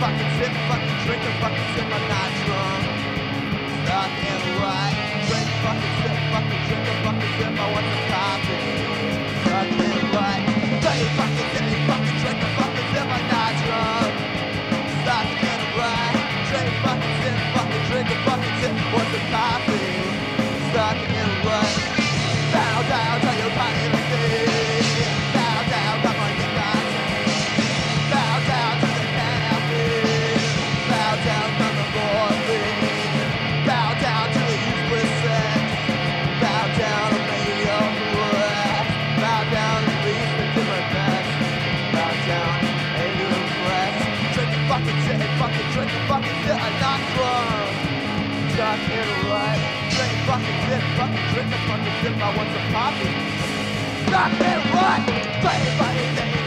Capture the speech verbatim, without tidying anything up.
fucking sip, fucking drink a fucking sip, I'm not drunk. Stuck in a rut. Drink, fucking sip, fucking drink a fucking sip, I want some coffee. Stuck in a rut. Drink, fucking sip, fucking drink a fucking sip, I'm not drunk. Stuck in a rut. Drink, fucking sip, fucking drink a fucking sip, want some coffee. Stuck in a rut. Bow down, tell your body to see. Bow down, come on, you got me. Bow down to the caffeine. Bow down from the morphine. Bow down to the useless sex. Bow down and make your rest. Bow down and leave the different best. Bow down and you impress. Drink a fucking shit and fucking drink a fucking shit. I'm not drunk. Stuck in a rut. Drink a fucking sip, fucking drink a fucking sip, I want some coffee. Stuck in a rut. Play it by your day.